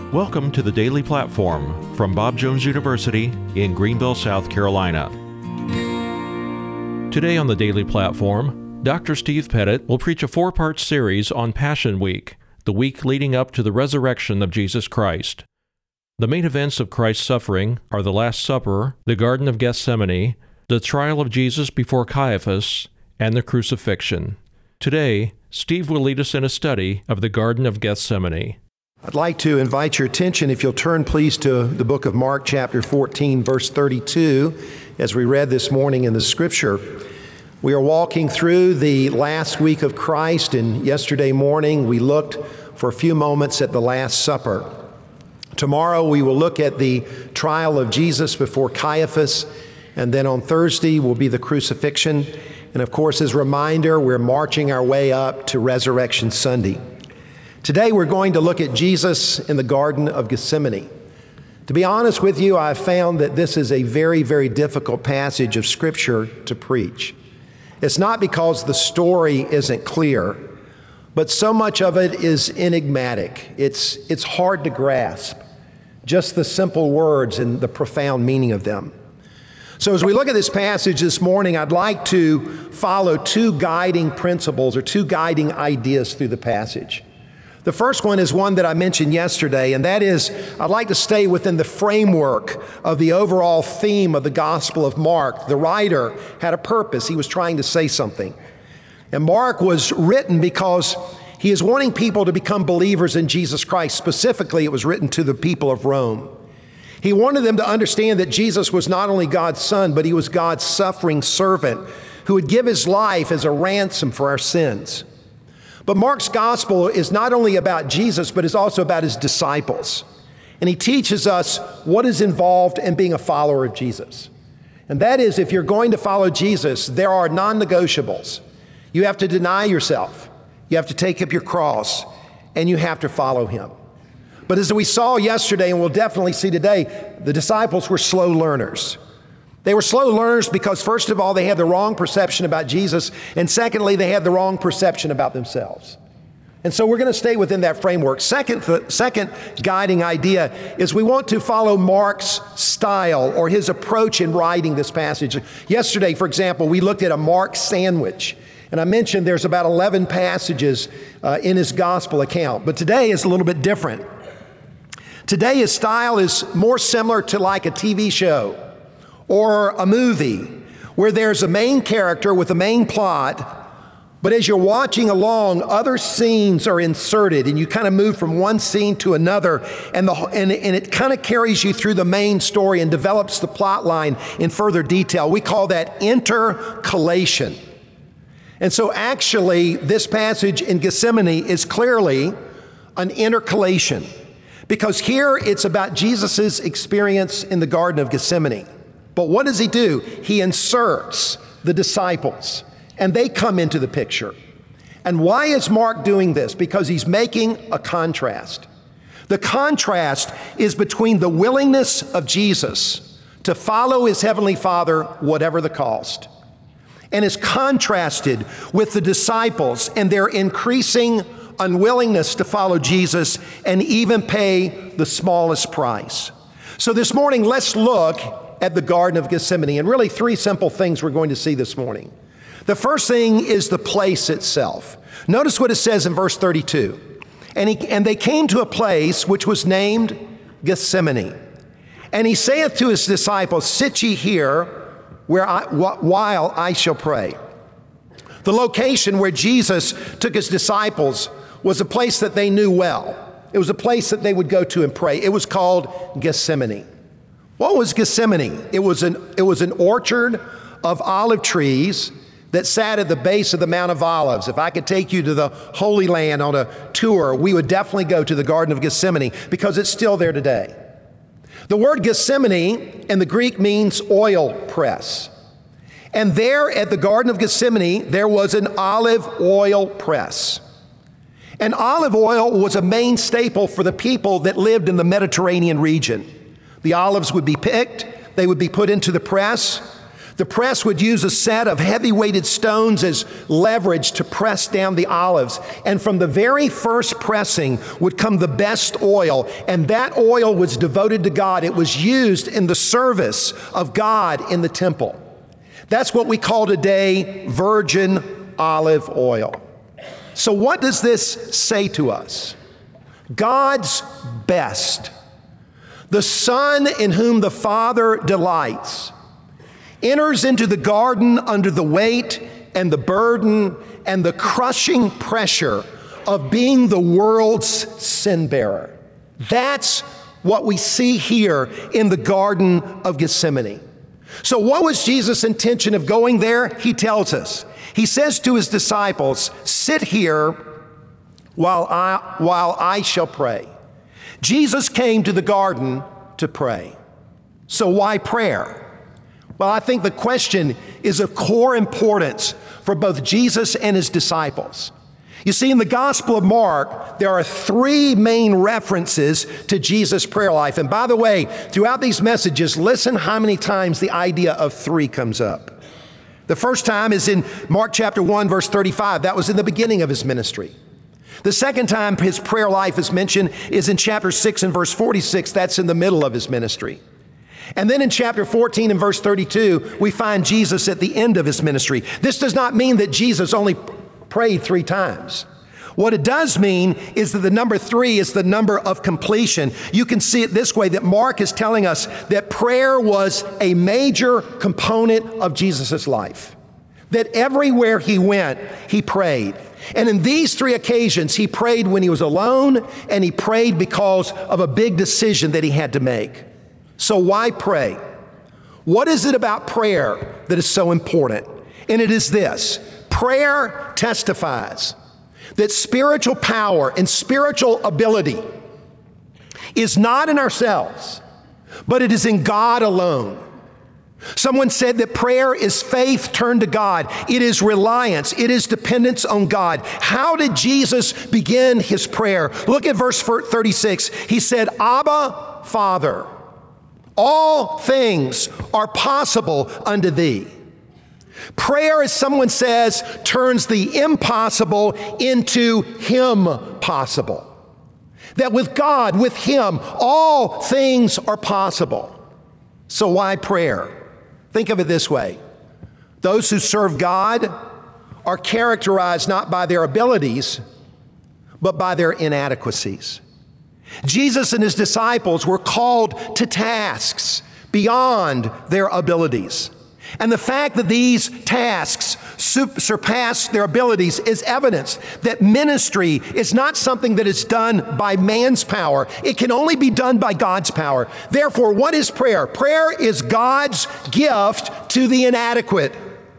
Welcome to the Daily Platform from Bob Jones University in Greenville, South Carolina. Today on the Daily Platform, Dr. Steve Pettit will preach a 4-part series on Passion Week, the week leading up to the resurrection of Jesus Christ. The main events of Christ's suffering are the Last Supper, the Garden of Gethsemane, the trial of Jesus before Caiaphas, and the crucifixion. Today, Steve will lead us in a study of the Garden of Gethsemane. I'd like to invite your attention, if you'll turn please to the book of Mark chapter 14, verse 32, as we read this morning in the scripture. We are walking through the last week of Christ, and yesterday morning we looked for a few moments at the Last Supper. Tomorrow we will look at the trial of Jesus before Caiaphas, and then on Thursday will be the crucifixion. And of course, as a reminder, we're marching our way up to Resurrection Sunday. Today we're going to look at Jesus in the Garden of Gethsemane. To be honest with you, I've found that this is a very, very difficult passage of Scripture to preach. It's not because the story isn't clear, but so much of it is enigmatic. It's hard to grasp, just the simple words and the profound meaning of them. So as we look at this passage this morning, I'd like to follow two guiding principles or two guiding ideas through the passage. The first one is one that I mentioned yesterday, and that is I'd like to stay within the framework of the overall theme of the Gospel of Mark. The writer had a purpose. He was trying to say something. And Mark was written because he is wanting people to become believers in Jesus Christ. Specifically, it was written to the people of Rome. He wanted them to understand that Jesus was not only God's Son, but he was God's suffering servant who would give his life as a ransom for our sins. But Mark's gospel is not only about Jesus, but is also about his disciples. And he teaches us what is involved in being a follower of Jesus. And that is, if you're going to follow Jesus, there are non-negotiables. You have to deny yourself. You have to take up your cross, and you have to follow him. But as we saw yesterday, and we'll definitely see today, the disciples were slow learners. They were slow learners because, first of all, they had the wrong perception about Jesus, and secondly, they had the wrong perception about themselves. And so we're going to stay within that framework. Second guiding idea is we want to follow Mark's style or his approach in writing this passage. Yesterday, for example, we looked at a Mark sandwich, and I mentioned there's about 11 passages in his gospel account, but today is a little bit different. Today, his style is more similar to like a TV show or a movie where there's a main character with a main plot, but as you're watching along, other scenes are inserted and you kind of move from one scene to another, and it kind of carries you through the main story and develops the plot line in further detail. We call that intercalation. And so actually, this passage in Gethsemane is clearly an intercalation, because here it's about Jesus' experience in the Garden of Gethsemane. But what does he do? He inserts the disciples, and they come into the picture. And why is Mark doing this? Because he's making a contrast. The contrast is between the willingness of Jesus to follow his heavenly Father, whatever the cost, and is contrasted with the disciples and their increasing unwillingness to follow Jesus and even pay the smallest price. So this morning, let's look at the Garden of Gethsemane, and really three simple things we're going to see this morning. The first thing is the place itself. Notice what it says in verse 32. And they came to a place which was named Gethsemane. And he saith to his disciples, Sit ye here while I shall pray. The location where Jesus took his disciples was a place that they knew well. It was a place that they would go to and pray. It was called Gethsemane. What was Gethsemane? It was an orchard of olive trees that sat at the base of the Mount of Olives. If I could take you to the Holy Land on a tour, we would definitely go to the Garden of Gethsemane because it's still there today. The word Gethsemane in the Greek means oil press. And there at the Garden of Gethsemane, there was an olive oil press. And olive oil was a main staple for the people that lived in the Mediterranean region. The olives would be picked, they would be put into the press. The press would use a set of heavy-weighted stones as leverage to press down the olives. And from the very first pressing would come the best oil, and that oil was devoted to God. It was used in the service of God in the temple. That's what we call today virgin olive oil. So what does this say to us? God's best, the Son in whom the Father delights, enters into the garden under the weight and the burden and the crushing pressure of being the world's sin bearer. That's what we see here in the Garden of Gethsemane. So what was Jesus' intention of going there? He tells us. He says to his disciples, "Sit here while I shall pray." Jesus came to the garden to pray. So why prayer? Well, I think the question is of core importance for both Jesus and his disciples. You see, in the Gospel of Mark, there are 3 main references to Jesus' prayer life. And by the way, throughout these messages, listen how many times the idea of 3 comes up. The first time is in Mark chapter 1, verse 35. That was in the beginning of his ministry. The second time his prayer life is mentioned is in chapter 6 and verse 46. That's in the middle of his ministry. And then in chapter 14 and verse 32, we find Jesus at the end of his ministry. This does not mean that Jesus only prayed 3 times. What it does mean is that the number 3 is the number of completion. You can see it this way, that Mark is telling us that prayer was a major component of Jesus' life. That everywhere he went, he prayed. And in these 3 occasions, he prayed when he was alone, and he prayed because of a big decision that he had to make. So why pray? What is it about prayer that is so important? And it is this: prayer testifies that spiritual power and spiritual ability is not in ourselves, but it is in God alone. Someone said that prayer is faith turned to God. It is reliance. It is dependence on God. How did Jesus begin his prayer? Look at verse 36. He said, "Abba, Father, all things are possible unto thee." Prayer, as someone says, turns the impossible into him possible. That with God, with him, all things are possible. So why prayer? Think of it this way. Those who serve God are characterized not by their abilities, but by their inadequacies. Jesus and his disciples were called to tasks beyond their abilities. And the fact that these tasks surpass their abilities is evidence that ministry is not something that is done by man's power. It can only be done by God's power. Therefore, what is prayer? Prayer is God's gift to the inadequate.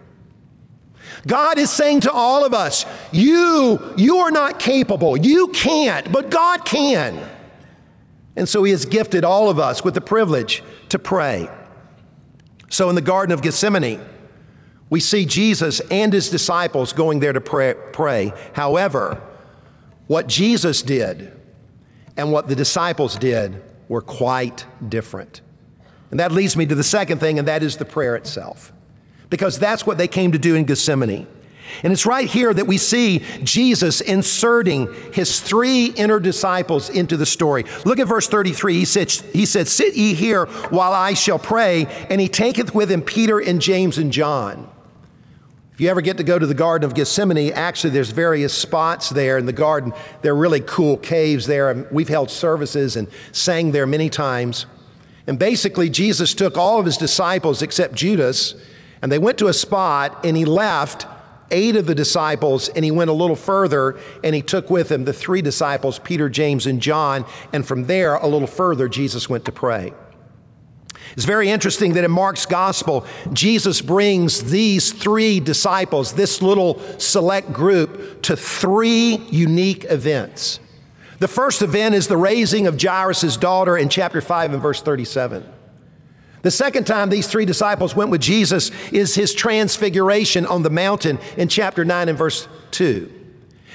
God is saying to all of us, you are not capable. You can't, but God can. And so he has gifted all of us with the privilege to pray. So in the Garden of Gethsemane, we see Jesus and his disciples going there to pray. However, what Jesus did and what the disciples did were quite different. And that leads me to the second thing, and that is the prayer itself. Because that's what they came to do in Gethsemane. And it's right here that we see Jesus inserting his 3 inner disciples into the story. Look at verse 33. He said, "Sit ye here while I shall pray, and he taketh with him Peter and James and John." If you ever get to go to the Garden of Gethsemane, actually there's various spots there in the garden. They're really cool caves there, and we've held services and sang there many times. And basically Jesus took all of his disciples except Judas, and they went to a spot, and he left 8 of the disciples, and he went a little further, and he took with him the 3 disciples, Peter, James, and John, and from there, a little further, Jesus went to pray. It's very interesting that in Mark's gospel, Jesus brings these 3 disciples, this little select group, to 3 unique events. The first event is the raising of Jairus' daughter in chapter 5 and verse 37. The second time these 3 disciples went with Jesus is his transfiguration on the mountain in chapter 9 and verse 2.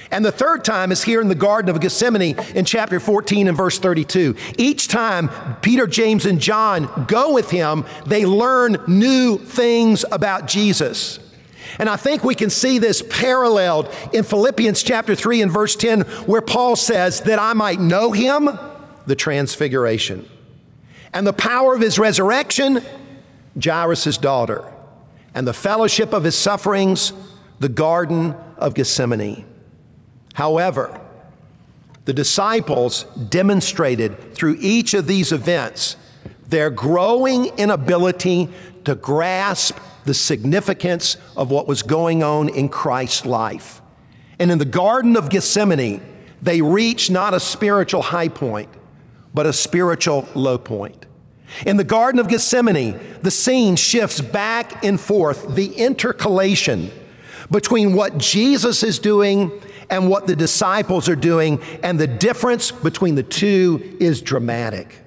And the third time is here in the Garden of Gethsemane in chapter 14 and verse 32. Each time Peter, James, and John go with him, they learn new things about Jesus. And I think we can see this paralleled in Philippians chapter 3 and verse 10, where Paul says, that I might know him, the transfiguration, and the power of his resurrection, Jairus' daughter, and the fellowship of his sufferings, the Garden of Gethsemane. However, the disciples demonstrated through each of these events their growing inability to grasp the significance of what was going on in Christ's life. And in the Garden of Gethsemane, they reached not a spiritual high point, but a spiritual low point. In the Garden of Gethsemane, the scene shifts back and forth, the intercalation between what Jesus is doing and what the disciples are doing, and the difference between the two is dramatic.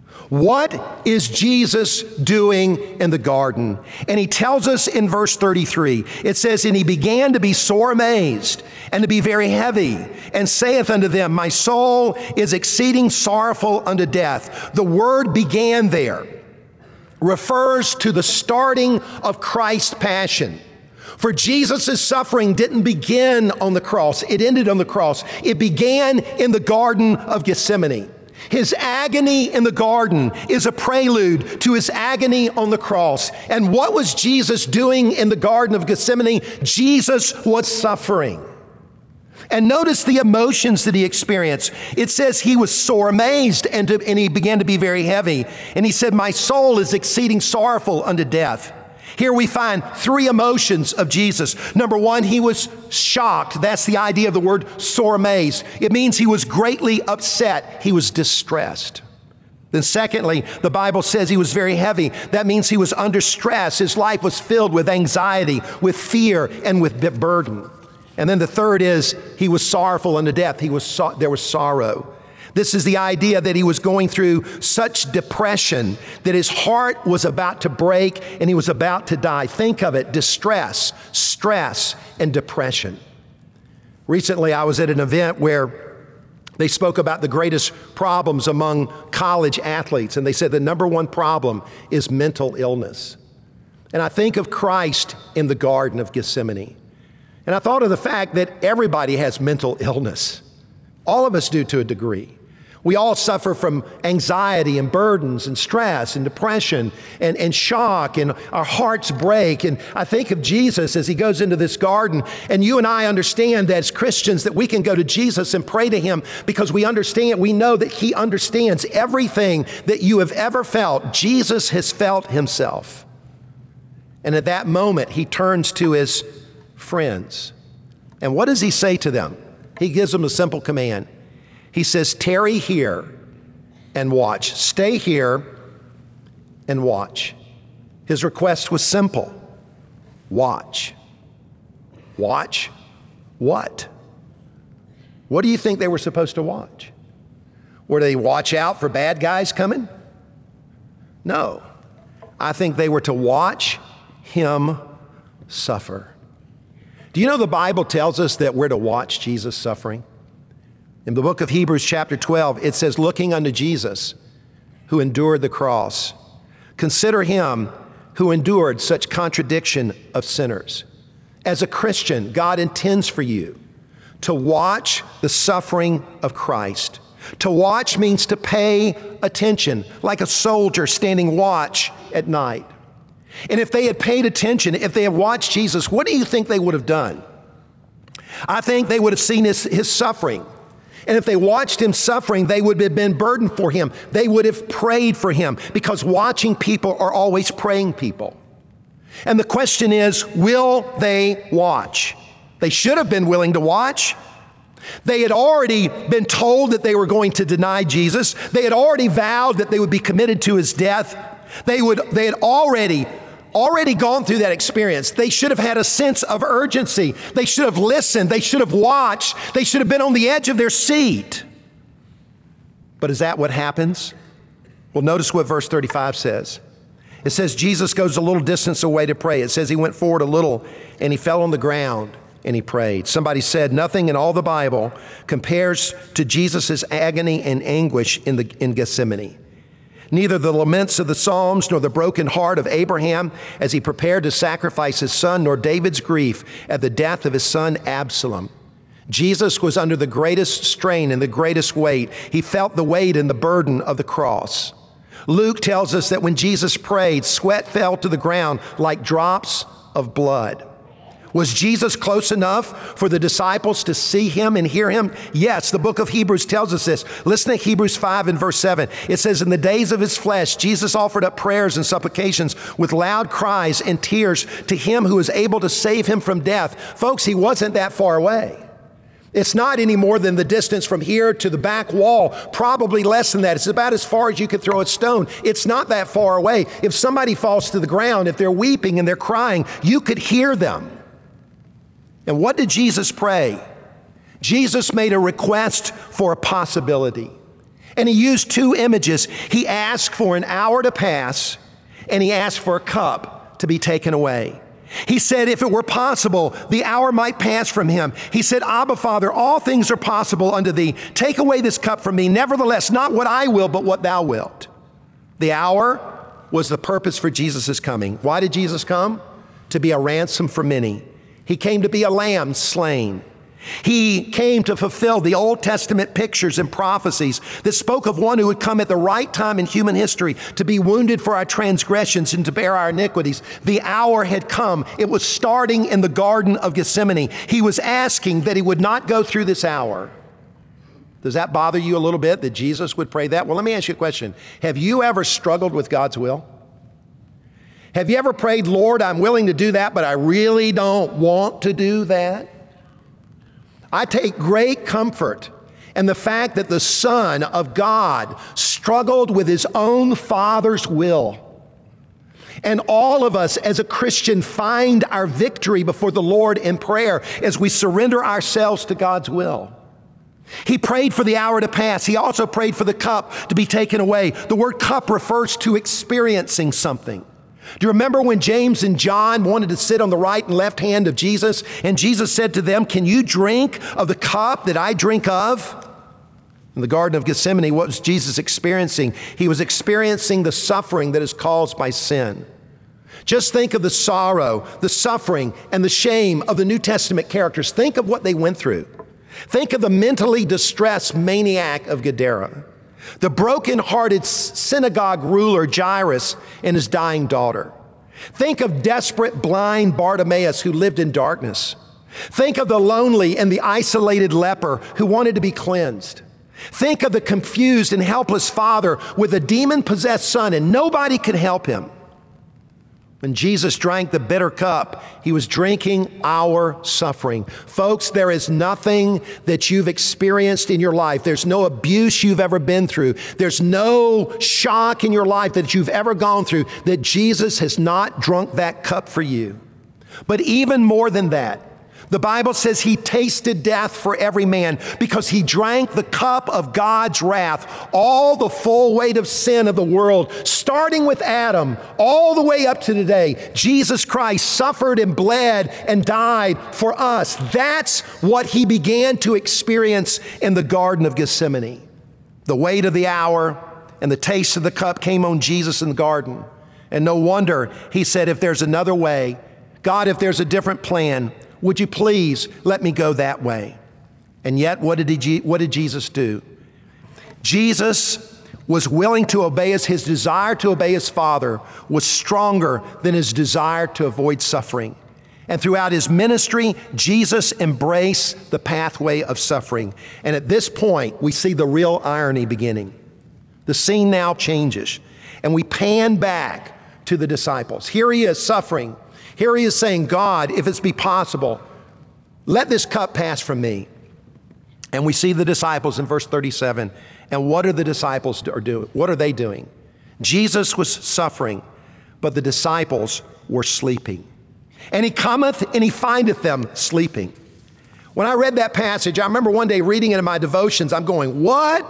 What is Jesus doing in the garden? And he tells us in verse 33, it says, and he began to be sore amazed and to be very heavy, and saith unto them, my soul is exceeding sorrowful unto death. The word began there refers to the starting of Christ's passion. For Jesus' suffering didn't begin on the cross. It ended on the cross. It began in the Garden of Gethsemane. His agony in the garden is a prelude to his agony on the cross. And what was Jesus doing in the Garden of Gethsemane? Jesus was suffering. And notice the emotions that he experienced. It says he was sore amazed and he began to be very heavy. And he said, my soul is exceeding sorrowful unto death. Here we find three emotions of Jesus. Number one, he was shocked. That's the idea of the word sore amazed. It means he was greatly upset. He was distressed. Then secondly, the Bible says he was very heavy. That means he was under stress. His life was filled with anxiety, with fear, and with burden. And then the third is he was sorrowful unto death. There was sorrow. This is the idea that he was going through such depression that his heart was about to break and he was about to die. Think of it, distress, stress, and depression. Recently, I was at an event where they spoke about the greatest problems among college athletes, and they said the number one problem is mental illness. And I think of Christ in the Garden of Gethsemane. And I thought of the fact that everybody has mental illness. All of us do to a degree. We all suffer from anxiety and burdens and stress and depression and shock, and our hearts break. And I think of Jesus as he goes into this garden, and you and I understand that as Christians that we can go to Jesus and pray to him because we know that he understands everything that you have ever felt. Jesus has felt himself. And at that moment, he turns to his friends. And what does he say to them? He gives them a simple command. He says, tarry here and watch. Stay here and watch. His request was simple. Watch. Watch what? What do you think they were supposed to watch? Were they watch out for bad guys coming? No. I think they were to watch him suffer. Do you know the Bible tells us that we're to watch Jesus suffering? In the book of Hebrews chapter 12, it says, looking unto Jesus, who endured the cross. Consider him who endured such contradiction of sinners. As a Christian, God intends for you to watch the suffering of Christ. To watch means to pay attention, like a soldier standing watch at night. And if they had paid attention, if they had watched Jesus, what do you think they would have done? I think they would have seen his suffering. And if they watched him suffering, they would have been burdened for him. They would have prayed for him, because watching people are always praying people. And the question is, will they watch? They should have been willing to watch. They had already been told that they were going to deny Jesus. They had already vowed that they would be committed to his death. They had already gone through that experience. They should have had a sense of urgency. They should have listened. They should have watched. They should have been on the edge of their seat. But is that what happens? Well, notice what verse 35 says. It says Jesus goes a little distance away to pray. It says he went forward a little and he fell on the ground and he prayed. Somebody said, nothing in all the Bible compares to Jesus' agony and anguish in Gethsemane. Neither the laments of the Psalms, nor the broken heart of Abraham as he prepared to sacrifice his son, nor David's grief at the death of his son Absalom. Jesus was under the greatest strain and the greatest weight. He felt the weight and the burden of the cross. Luke tells us that when Jesus prayed, sweat fell to the ground like drops of blood. Was Jesus close enough for the disciples to see him and hear him? Yes, the book of Hebrews tells us this. Listen to Hebrews 5 and verse 7. It says, in the days of his flesh, Jesus offered up prayers and supplications with loud cries and tears to him who is able to save him from death. Folks, he wasn't that far away. It's not any more than the distance from here to the back wall, probably less than that. It's about as far as you could throw a stone. It's not that far away. If somebody falls to the ground, if they're weeping and they're crying, you could hear them. And what did Jesus pray? Jesus made a request for a possibility. And he used two images. He asked for an hour to pass, and he asked for a cup to be taken away. He said if it were possible, the hour might pass from him. He said, Abba, Father, all things are possible unto thee. Take away this cup from me. Nevertheless, not what I will, but what thou wilt. The hour was the purpose for Jesus' coming. Why did Jesus come? To be a ransom for many. He came to be a lamb slain. He came to fulfill the Old Testament pictures and prophecies that spoke of one who would come at the right time in human history to be wounded for our transgressions and to bear our iniquities. The hour had come. It was starting in the Garden of Gethsemane. He was asking that he would not go through this hour. Does that bother you a little bit that Jesus would pray that? Well, let me ask you a question. Have you ever struggled with God's will? Have you ever prayed, Lord, I'm willing to do that, but I really don't want to do that? I take great comfort in the fact that the Son of God struggled with his own Father's will. And all of us as a Christian find our victory before the Lord in prayer as we surrender ourselves to God's will. He prayed for the hour to pass. He also prayed for the cup to be taken away. The word cup refers to experiencing something. Do you remember when James and John wanted to sit on the right and left hand of Jesus? And Jesus said to them, can you drink of the cup that I drink of? In the Garden of Gethsemane, what was Jesus experiencing? He was experiencing the suffering that is caused by sin. Just think of the sorrow, the suffering, and the shame of the New Testament characters. Think of what they went through. Think of the mentally distressed maniac of Gadara, the broken-hearted synagogue ruler Jairus and his dying daughter. Think of desperate blind Bartimaeus who lived in darkness. Think of the lonely and the isolated leper who wanted to be cleansed. Think of the confused and helpless father with a demon-possessed son and nobody could help him. When Jesus drank the bitter cup, he was drinking our suffering. Folks, there is nothing that you've experienced in your life. There's no abuse you've ever been through. There's no shock in your life that you've ever gone through that Jesus has not drunk that cup for you. But even more than that, the Bible says he tasted death for every man because he drank the cup of God's wrath, all the full weight of sin of the world, starting with Adam, all the way up to today. Jesus Christ suffered and bled and died for us. That's what he began to experience in the Garden of Gethsemane. The weight of the hour and the taste of the cup came on Jesus in the garden. And no wonder he said, if there's another way, God, if there's a different plan, would you please let me go that way? And yet, what did Jesus do? Jesus was willing to obey his desire to obey his Father was stronger than his desire to avoid suffering. And throughout his ministry, Jesus embraced the pathway of suffering. And at this point, we see the real irony beginning. The scene now changes, and we pan back to the disciples. Here he is suffering. Here he is saying, God, if it's be possible, let this cup pass from me. And we see the disciples in verse 37. And what are the disciples doing? What are they doing? Jesus was suffering, but the disciples were sleeping. And he cometh and he findeth them sleeping. When I read that passage, I remember one day reading it in my devotions, I'm going, what?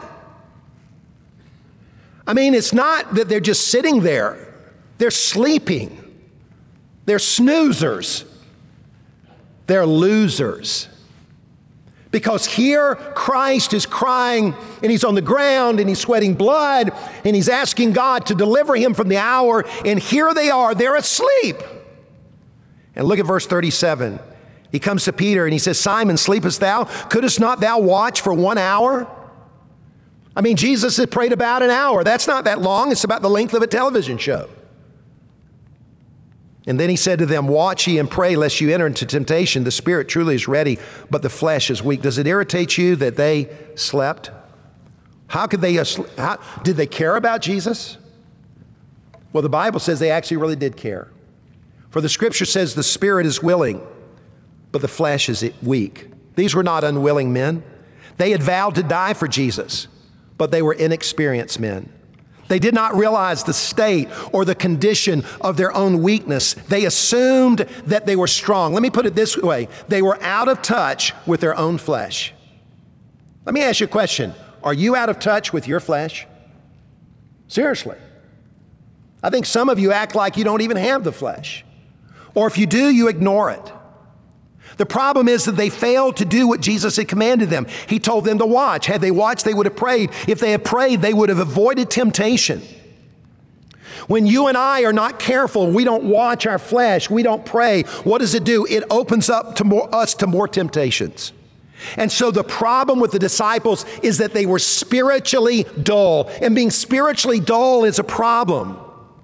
I mean, it's not that they're just sitting there. They're sleeping. They're snoozers. They're losers. Because here Christ is crying and he's on the ground and he's sweating blood and he's asking God to deliver him from the hour. And here they are, they're asleep. And look at verse 37. He comes to Peter and he says, Simon, sleepest thou? Couldst not thou watch for 1 hour? I mean, Jesus had prayed about an hour. That's not that long. It's about the length of a television show. And then he said to them, watch ye and pray lest you enter into temptation. The spirit truly is ready, but the flesh is weak. Does it irritate you that they slept? How could they, did they care about Jesus? Well, the Bible says they actually really did care. For the scripture says the spirit is willing, but the flesh is weak. These were not unwilling men. They had vowed to die for Jesus, but they were inexperienced men. They did not realize the state or the condition of their own weakness. They assumed that they were strong. Let me put it this way. They were out of touch with their own flesh. Let me ask you a question. Are you out of touch with your flesh? Seriously. I think some of you act like you don't even have the flesh. Or if you do, you ignore it. The problem is that they failed to do what Jesus had commanded them. He told them to watch. Had they watched, they would have prayed. If they had prayed, they would have avoided temptation. When you and I are not careful, we don't watch our flesh, we don't pray, what does it do? It opens up to us to more temptations. And so the problem with the disciples is that they were spiritually dull. And being spiritually dull is a problem.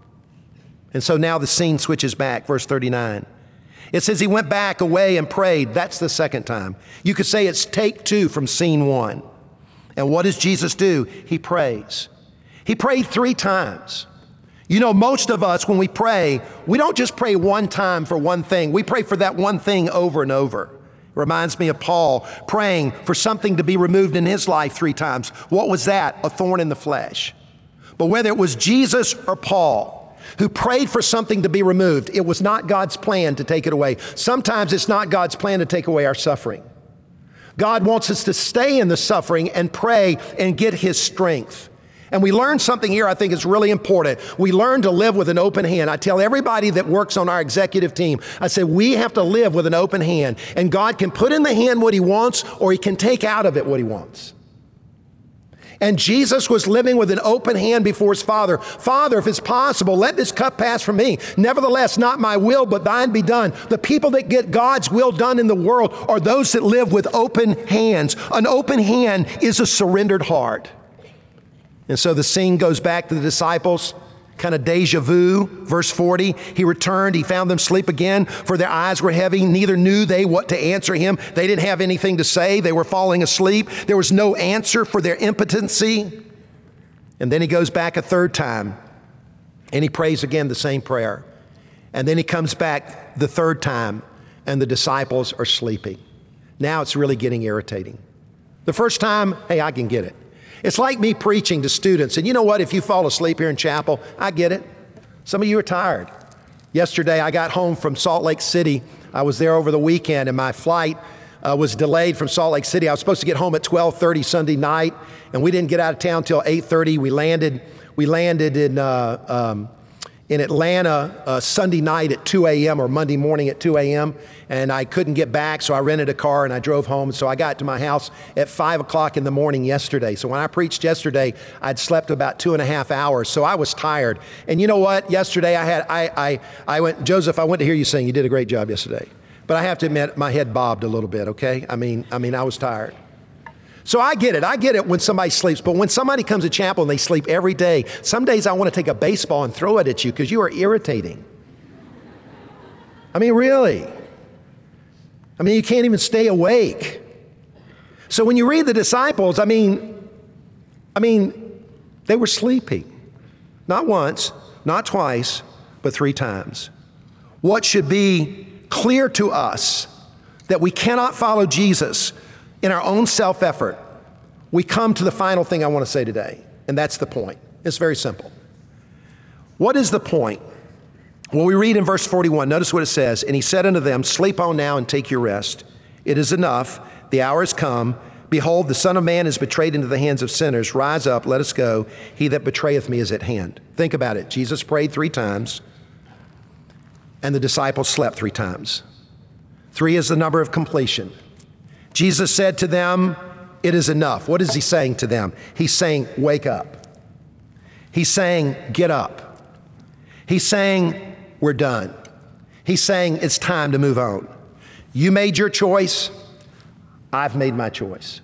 And so now the scene switches back, verse 39. It says he went back away and prayed. That's the second time. You could say it's take 2 from scene 1. And what does Jesus do? He prays. He prayed 3 times. You know, most of us, when we pray, we don't just pray one time for one thing. We pray for that one thing over and over. It reminds me of Paul praying for something to be removed in his life 3 times. What was that? A thorn in the flesh. But whether it was Jesus or Paul, who prayed for something to be removed, it was not God's plan to take it away. Sometimes it's not God's plan to take away our suffering. God wants us to stay in the suffering and pray and get his strength. And we learn something here I think is really important. We learn to live with an open hand. I tell everybody that works on our executive team, I say we have to live with an open hand. And God can put in the hand what he wants, or he can take out of it what he wants. And Jesus was living with an open hand before his Father. Father, if it's possible, let this cup pass from me. Nevertheless, not my will, but thine be done. The people that get God's will done in the world are those that live with open hands. An open hand is a surrendered heart. And so the scene goes back to the disciples, kind of deja vu. Verse 40, he returned, he found them asleep again, for their eyes were heavy, neither knew they what to answer him. They didn't have anything to say. They were falling asleep. There was no answer for their impotency. And then he goes back a 3rd time, and he prays again the same prayer. And then he comes back the 3rd time, and the disciples are sleeping. Now it's really getting irritating. The first time, hey, I can get it. It's like me preaching to students. And you know what? If you fall asleep here in chapel, I get it. Some of you are tired. Yesterday, I got home from Salt Lake City. I was there over the weekend, and my flight was delayed from Salt Lake City. I was supposed to get home at 12:30 Sunday night, and we didn't get out of town until 8:30. We landed in Atlanta Sunday night at 2 a.m. or Monday morning at 2 a.m., and I couldn't get back, so I rented a car and I drove home. So I got to my house at 5 o'clock in the morning yesterday. So when I preached yesterday, I'd slept about 2.5 hours, so I was tired. And you know what? Yesterday I went, Joseph, I went to hear you sing. You did a great job yesterday. But I have to admit, my head bobbed a little bit, okay? I mean, I was tired. So I get it when somebody sleeps, but when somebody comes to chapel and they sleep every day, some days I want to take a baseball and throw it at you because you are irritating. I mean, really. I mean, you can't even stay awake. So when you read the disciples, I mean, they were sleeping. Not once, not twice, but 3 times. What should be clear to us that we cannot follow Jesus in our own self-effort. We come to the final thing I want to say today, and that's the point. It's very simple. What is the point? Well, we read in verse 41, notice what it says, and he said unto them, sleep on now and take your rest. It is enough, the hour is come. Behold, the Son of Man is betrayed into the hands of sinners. Rise up, let us go. He that betrayeth me is at hand. Think about it. Jesus prayed 3 times, and the disciples slept 3 times. 3 is the number of completion. Jesus said to them, "It is enough." What is he saying to them? He's saying, wake up. He's saying, get up. He's saying, we're done. He's saying, it's time to move on. You made your choice. I've made my choice.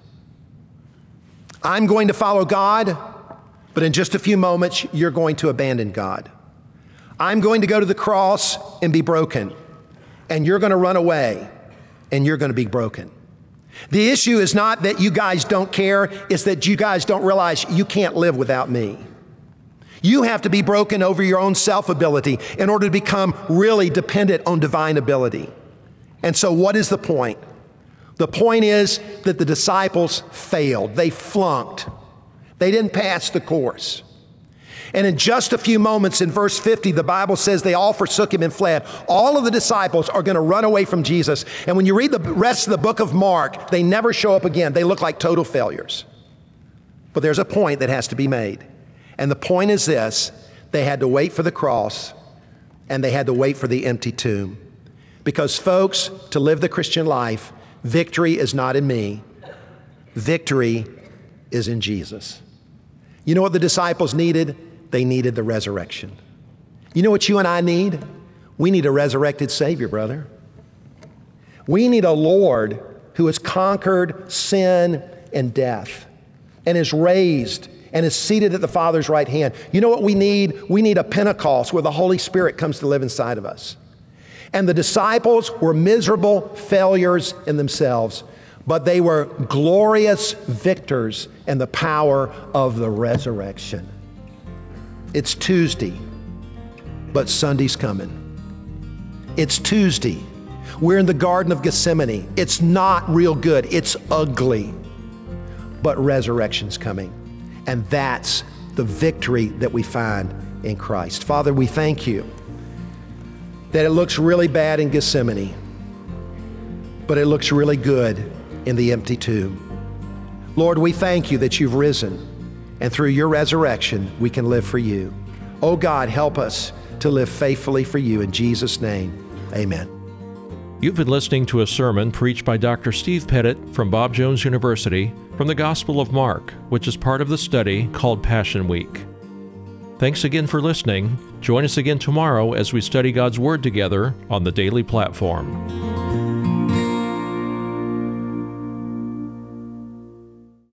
I'm going to follow God, but in just a few moments, you're going to abandon God. I'm going to go to the cross and be broken, and you're going to run away, and you're going to be broken. The issue is not that you guys don't care, it's that you guys don't realize you can't live without me. You have to be broken over your own self-ability in order to become really dependent on divine ability. And so what is the point? The point is that the disciples failed. They flunked. They didn't pass the course. And in just a few moments in verse 50, the Bible says they all forsook him and fled. All of the disciples are going to run away from Jesus. And when you read the rest of the book of Mark, they never show up again. They look like total failures. But there's a point that has to be made. And the point is this: they had to wait for the cross, and they had to wait for the empty tomb. Because folks, to live the Christian life, victory is not in me. Victory is in Jesus. You know what the disciples needed? They needed the resurrection. You know what you and I need? We need a resurrected Savior, brother. We need a Lord who has conquered sin and death and is raised and is seated at the Father's right hand. You know what we need? We need a Pentecost where the Holy Spirit comes to live inside of us. And the disciples were miserable failures in themselves, but they were glorious victors in the power of the resurrection. It's Tuesday, but Sunday's coming. It's Tuesday. We're in the Garden of Gethsemane. It's not real good. It's ugly. But resurrection's coming. And that's the victory that we find in Christ. Father, we thank you that it looks really bad in Gethsemane, but it looks really good in the empty tomb. Lord, we thank you that you've risen, and through your resurrection, we can live for you. Oh God, help us to live faithfully for you. In Jesus' name, amen. You've been listening to a sermon preached by Dr. Steve Pettit from Bob Jones University from the Gospel of Mark, which is part of the study called Passion Week. Thanks again for listening. Join us again tomorrow as we study God's Word together on the Daily Platform.